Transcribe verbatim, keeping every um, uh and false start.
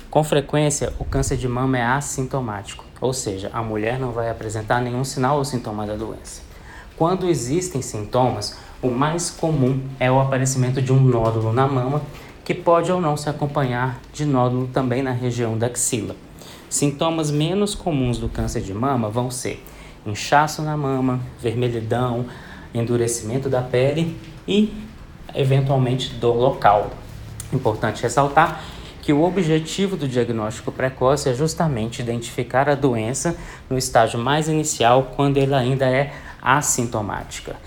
Com frequência, o câncer de mama é assintomático, ou seja, a mulher não vai apresentar nenhum sinal ou sintoma da doença. Quando existem sintomas, o mais comum é o aparecimento de um nódulo na mama, que pode ou não se acompanhar de nódulo também na região da axila. Sintomas menos comuns do câncer de mama vão ser inchaço na mama, vermelhidão, endurecimento da pele e, eventualmente, dor local. Importante ressaltar que o objetivo do diagnóstico precoce é justamente identificar a doença no estágio mais inicial, quando ela ainda é assintomática.